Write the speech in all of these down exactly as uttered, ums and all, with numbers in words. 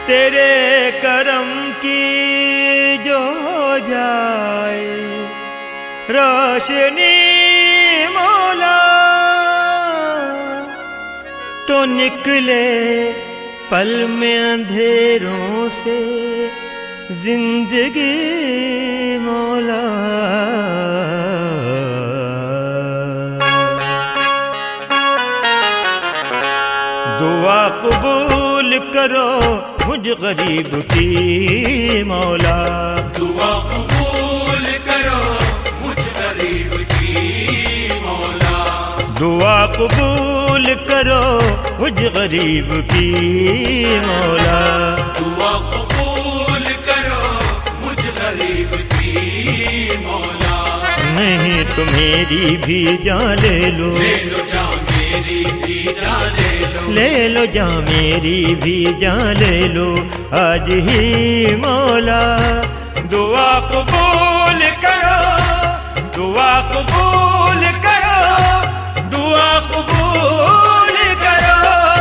तेरे करम की जो जाए रोशनी मौला, तो निकले पल में अंधेरों से जिंदगी मौला। दुआ कबूल करो मुझ गरीब की मौला, दुआ कबूल करो मुझ गरीब की मौला, दुआ कबूल करो मुझ गरीब की मौला, दुआ कबूल करो मुझ गरीब की मौला। नहीं तो मेरी भी जान ले लो, ले लो जान मेरी भी जान ले लो, ले लो जा मेरी भी जान ले लो आज ही मौला। दुआ कबूल करो, दुआ कबूल करो, दुआ कबूल करो।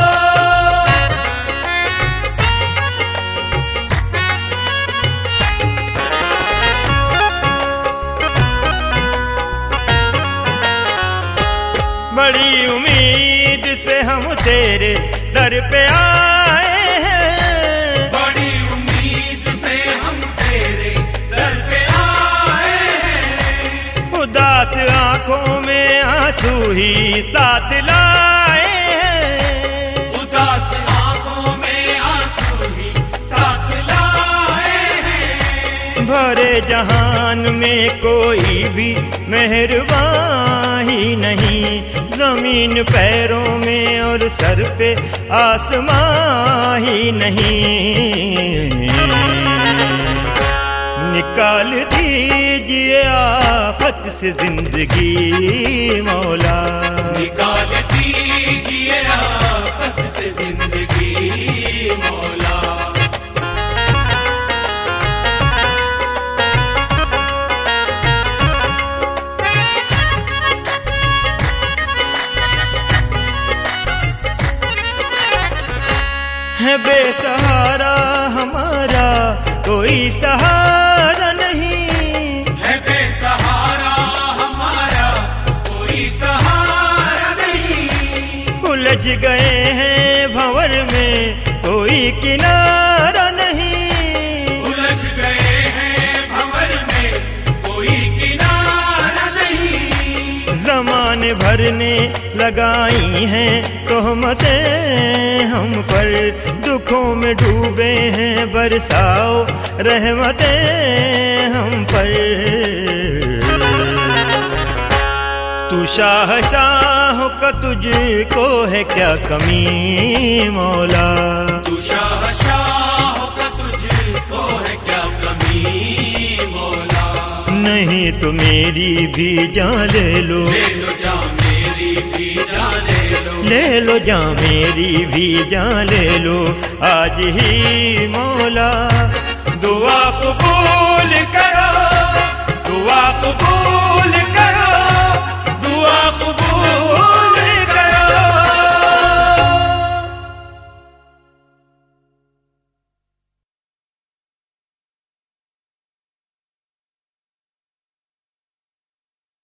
बड़ी उम्मीद से हम तेरे दर पे आए हैं, बड़ी उम्मीद से हम तेरे दर पे आए हैं, उदास आंखों में आंसू ही साथ लाए हैं, उदास आंखों में आंसू ही साथ लाए हैं। भरे जहान में कोई भी मेहरबान ही नहीं, जमीन पैरों में और सर पे आसमां ही नहीं। निकाल दीजिए आफत से जिंदगी मौला, निकाल दीजिए आफत से जिंदगी मौला। है बेसहारा हमारा कोई सहारा नहीं, है बेसहारा हमारा कोई सहारा नहीं, उलझ गए हैं भंवर में कोई किनारा नहीं, उलझ गए हैं भंवर में कोई किनारा नहीं। जमाने भर ने लगाई हैं तोहमतें हम पर, दुखों में डूबे हैं बरसाओ रहमतें हम पर। तू शाह शाह का तुझको है क्या कमी मौला, तू शाह शाह का तुझको है क्या कमी मौला। नहीं तो मेरी भी जान ले लो, ले लो जा मेरी भी जान ले लो, ले लो जा मेरी भी जान ले लो आज ही मौला। दुआ कबूल कर